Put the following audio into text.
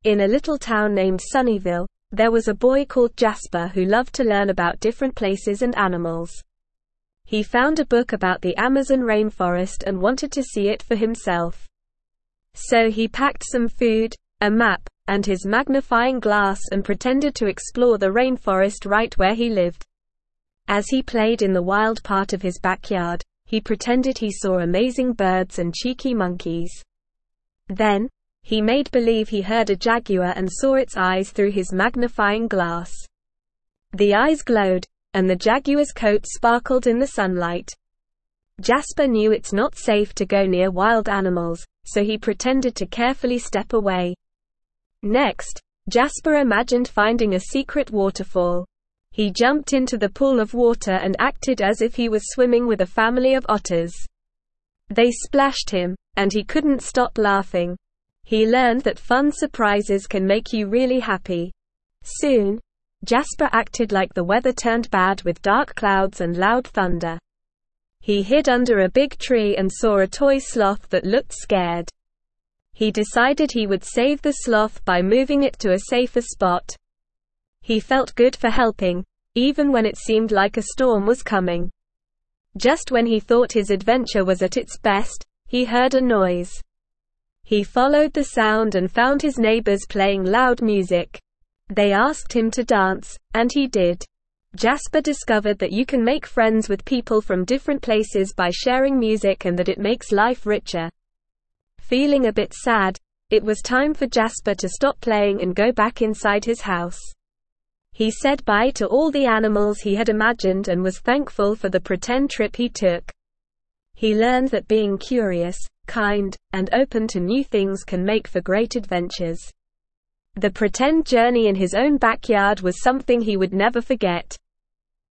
In a little town named Sunnyville, there was a boy called Jasper who loved to learn about different places and animals. He found a book about the Amazon rainforest and wanted to see it for himself. So he packed some food, a map, and his magnifying glass and pretended to explore the rainforest right where he lived. As he played in the wild part of his backyard, he pretended he saw amazing birds and cheeky monkeys. Then, he made believe he heard a jaguar and saw its eyes through his magnifying glass. The eyes glowed, and the jaguar's coat sparkled in the sunlight. Jasper knew it's not safe to go near wild animals, so he pretended to carefully step away. Next, Jasper imagined finding a secret waterfall. He jumped into the pool of water and acted as if he was swimming with a family of otters. They splashed him, and he couldn't stop laughing. He learned that fun surprises can make you really happy. Soon, Jasper acted like the weather turned bad with dark clouds and loud thunder. He hid under a big tree and saw a toy sloth that looked scared. He decided he would save the sloth by moving it to a safer spot. He felt good for helping, even when it seemed like a storm was coming. Just when he thought his adventure was at its best, he heard a noise. He followed the sound and found his neighbors playing loud music. They asked him to dance, and he did. Jasper discovered that you can make friends with people from different places by sharing music and that it makes life richer. Feeling a bit sad, it was time for Jasper to stop playing and go back inside his house. He said bye to all the animals he had imagined and was thankful for the pretend trip he took. He learned that being curious, kind, and open to new things can make for great adventures. The pretend journey in his own backyard was something he would never forget.